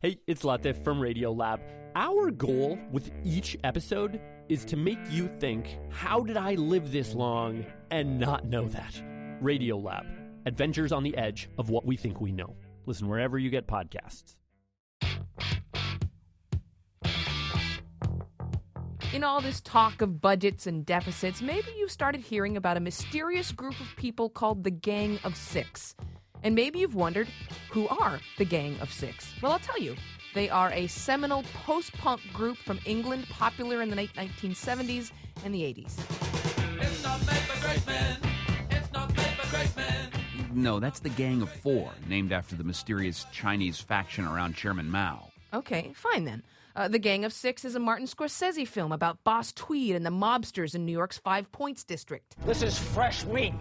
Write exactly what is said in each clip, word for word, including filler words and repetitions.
Hey, it's Latif from Radiolab. Our goal with each episode is to make you think, how did I live this long and not know that? Radiolab, adventures on the edge of what we think we know. Listen wherever you get podcasts. In all this talk of budgets and deficits, maybe you've started hearing about a mysterious group of people called the Gang of Six. And maybe you've wondered, who are the Gang of Six? Well, I'll tell you. They are a seminal post-punk group from England, popular in the late nineteen seventies and the eighties. It's not made by great men. It's not made by great men. No, that's the Gang of Four, named after the mysterious Chinese faction around Chairman Mao. Okay, fine then. Uh, the Gang of Six is a Martin Scorsese film about Boss Tweed and the mobsters in New York's Five Points district. This is fresh meat.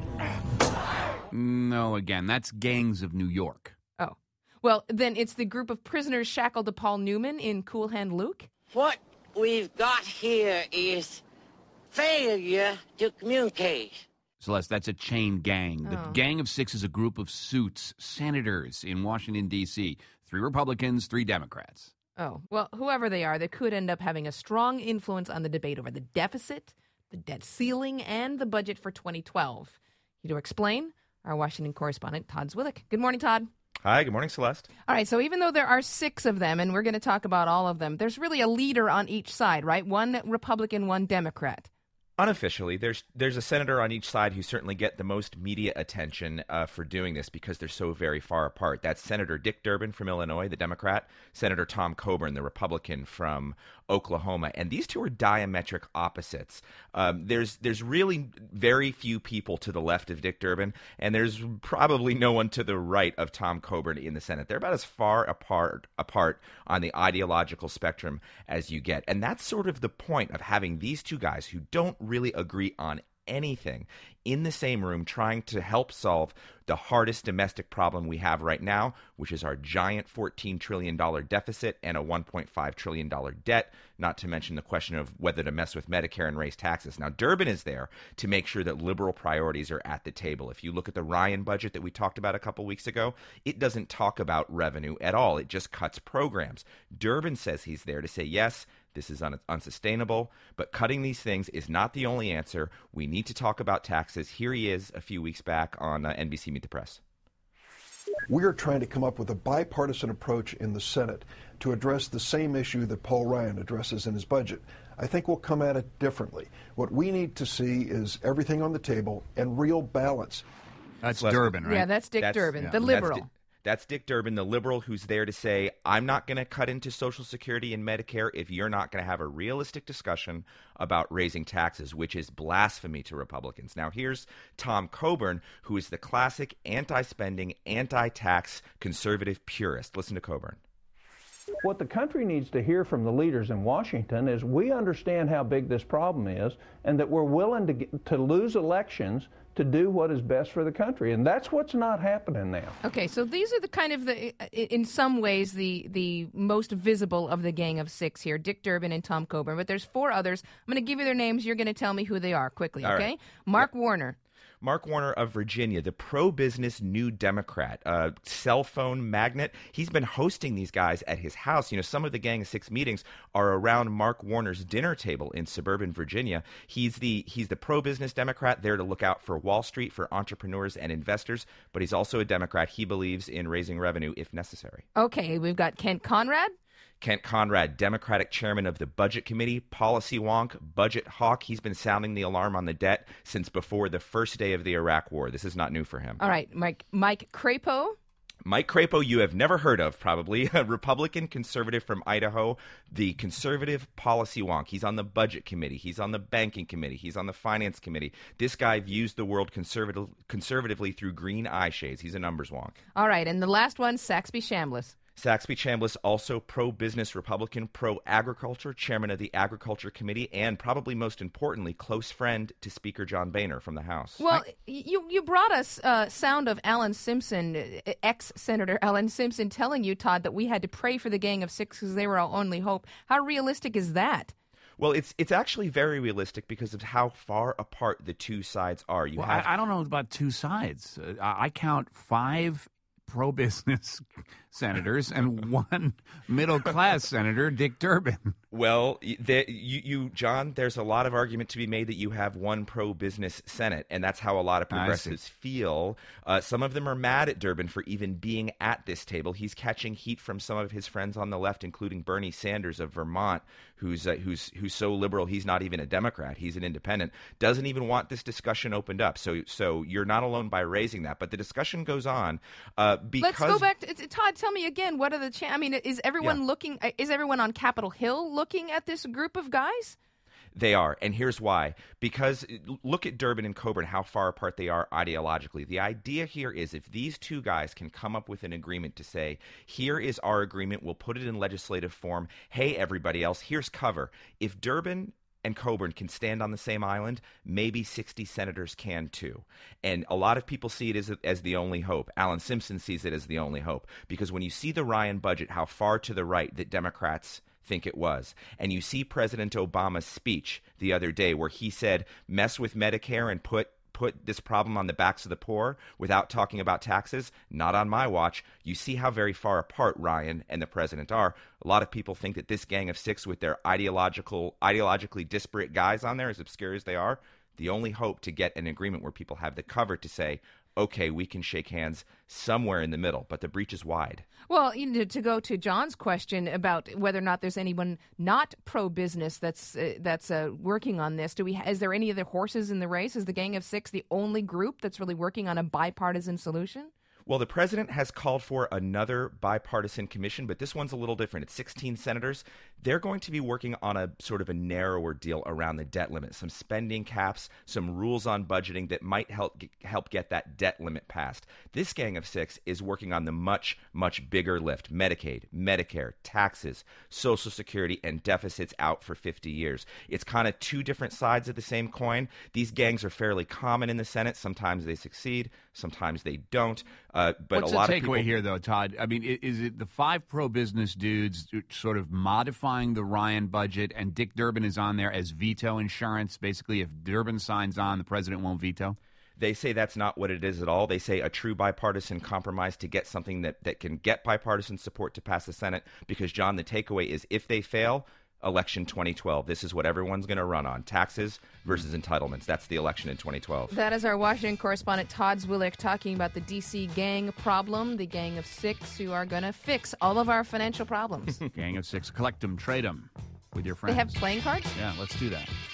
No, again, that's Gangs of New York. Oh. Well, then it's the group of prisoners shackled to Paul Newman in Cool Hand Luke? What we've got here is failure to communicate. Celeste, that's a chain gang. The Oh. Gang of Six is a group of suits, senators in Washington, D C Three Republicans, three Democrats. Oh, well, whoever they are, they could end up having a strong influence on the debate over the deficit, the debt ceiling, and the budget for twenty twelve. Here to explain, our Washington correspondent, Todd Zwillich. Good morning, Todd. Hi, good morning, Celeste. All right, so even though there are six of them, and we're going to talk about all of them, there's really a leader on each side, right? One Republican, one Democrat. Unofficially, there's there's a senator on each side who certainly get the most media attention uh, for doing this because they're so very far apart. That's Senator Dick Durbin from Illinois, the Democrat, Senator Tom Coburn, the Republican from Oklahoma, and these two are diametric opposites. Um, there's there's really very few people to the left of Dick Durbin, and there's probably no one to the right of Tom Coburn in the Senate. They're about as far apart apart on the ideological spectrum as you get, and that's sort of the point of having these two guys who don't really agree on anything in the same room trying to help solve the hardest domestic problem we have right now, which is our giant fourteen trillion dollars deficit and a one point five trillion dollars debt, not to mention the question of whether to mess with Medicare and raise taxes. Now, Durbin is there to make sure that liberal priorities are at the table. If you look at the Ryan budget that we talked about a couple weeks ago, it doesn't talk about revenue at all. It just cuts programs. Durbin says he's there to say, yes, this is un- unsustainable, but cutting these things is not the only answer. We need to talk about taxes. Here he is a few weeks back on uh, N B C Meet the Press. We are trying to come up with a bipartisan approach in the Senate to address the same issue that Paul Ryan addresses in his budget. I think we'll come at it differently. What we need to see is everything on the table and real balance. That's Celeste, Durbin, right? Yeah, that's Dick That's- Durbin, yeah. the That's liberal. Di- That's Dick Durbin, the liberal who's there to say, I'm not going to cut into Social Security and Medicare if you're not going to have a realistic discussion about raising taxes, which is blasphemy to Republicans. Now, here's Tom Coburn, who is the classic anti-spending, anti-tax conservative purist. Listen to Coburn. What the country needs to hear from the leaders in Washington is we understand how big this problem is and that we're willing to get, to lose elections to do what is best for the country. And that's what's not happening now. Okay, so these are the kind of the, in some ways, the the most visible of the Gang of Six here, Dick Durbin and Tom Coburn. But there's four others. I'm going to give you their names. You're going to tell me who they are quickly, All okay? right. Mark Yep. Warner. Mark Warner of Virginia, the pro-business New Democrat, uh, cell phone magnate. He's been hosting these guys at his house. You know, some of the Gang of Six meetings are around Mark Warner's dinner table in suburban Virginia. He's the he's the pro-business Democrat there to look out for Wall Street, for entrepreneurs and investors, but he's also a Democrat. He believes in raising revenue if necessary. Okay, we've got Kent Conrad. Kent Conrad, Democratic chairman of the Budget Committee, policy wonk, budget hawk. He's been sounding the alarm on the debt since before the first day of the Iraq War. This is not new for him. All right, Mike Mike Crapo. Mike Crapo, you have never heard of, probably. A Republican conservative from Idaho, the conservative policy wonk. He's on the Budget Committee. He's on the Banking Committee. He's on the Finance Committee. This guy views the world conservative, conservatively through green eye shades. He's a numbers wonk. All right, and the last one, Saxby Chambliss. Saxby Chambliss, also pro-business Republican, pro-agriculture, chairman of the Agriculture Committee, and probably most importantly, close friend to Speaker John Boehner from the House. Well, you you brought us uh, sound of Alan Simpson, uh, ex-Senator Alan Simpson, telling you, Todd, that we had to pray for the Gang of Six because they were our only hope. How realistic is that? Well, it's it's actually very realistic because of how far apart the two sides are. You Well, have I, I don't know about two sides. Uh, I I count five pro-business senators and one middle-class senator, Dick Durbin. Well, the, you, you, John, there's a lot of argument to be made that you have one pro-business Senate, and that's how a lot of progressives feel. Uh, some of them are mad at Durbin for even being at this table. He's catching heat from some of his friends on the left, including Bernie Sanders of Vermont, who's uh, who's who's so liberal he's not even a Democrat. He's an independent. Doesn't even want this discussion opened up. So, so you're not alone by raising that. But the discussion goes on uh, because. Let's go back to Todd. Tell me again. What are the? Cha- I mean, is everyone Yeah. looking? Is everyone on Capitol Hill looking at this group of guys? They are, and here's why. Because look at Durbin and Coburn, how far apart they are ideologically. The idea here is if these two guys can come up with an agreement to say, here is our agreement, we'll put it in legislative form, hey, everybody else, here's cover. If Durbin and Coburn can stand on the same island, maybe sixty senators can too. And a lot of people see it as, as the only hope. Alan Simpson sees it as the only hope. Because when you see the Ryan budget, how far to the right that Democrats think it was. And you see President Obama's speech the other day where he said, mess with Medicare and put put this problem on the backs of the poor without talking about taxes. Not on my watch. You see how very far apart Ryan and the president are. A lot of people think that this gang of six with their ideological, ideologically disparate guys on there, as obscure as they are, the only hope to get an agreement where people have the cover to say, okay, we can shake hands somewhere in the middle, but the breach is wide. Well, you know, to go to John's question about whether or not there's anyone not pro-business that's uh, that's uh, working on this, do we? Is there any other horses in the race? Is the Gang of Six the only group that's really working on a bipartisan solution? Well, the president has called for another bipartisan commission, but this one's a little different. It's sixteen senators. They're going to be working on a sort of a narrower deal around the debt limit, some spending caps, some rules on budgeting that might help help get that debt limit passed. This Gang of Six is working on the much, much bigger lift: Medicaid, Medicare, taxes, Social Security, and deficits out for fifty years. It's kind of two different sides of the same coin. These gangs are fairly common in the Senate. Sometimes they succeed, sometimes they don't. Uh, but What's a lot the of takeaway people... here, though, Todd? I mean, is it the five pro-business dudes sort of modifying the Ryan budget, and Dick Durbin is on there as veto insurance? Basically, if Durbin signs on, the president won't veto? They say that's not what it is at all. They say a true bipartisan compromise to get something that, that can get bipartisan support to pass the Senate. Because, John, the takeaway is if they fail, election twenty twelve. This is what everyone's going to run on. Taxes versus entitlements. That's the election in twenty twelve. That is our Washington correspondent Todd Zwillich talking about the D C gang problem, the Gang of Six who are going to fix all of our financial problems. Gang of Six. Collect them, trade them with your friends. They have playing cards? Yeah, let's do that.